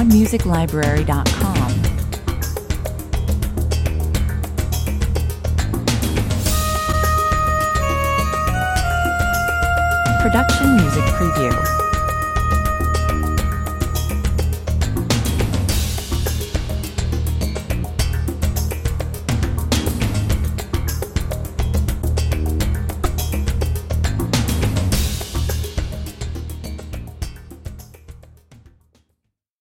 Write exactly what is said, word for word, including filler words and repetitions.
my music library dot com. Production Music Preview.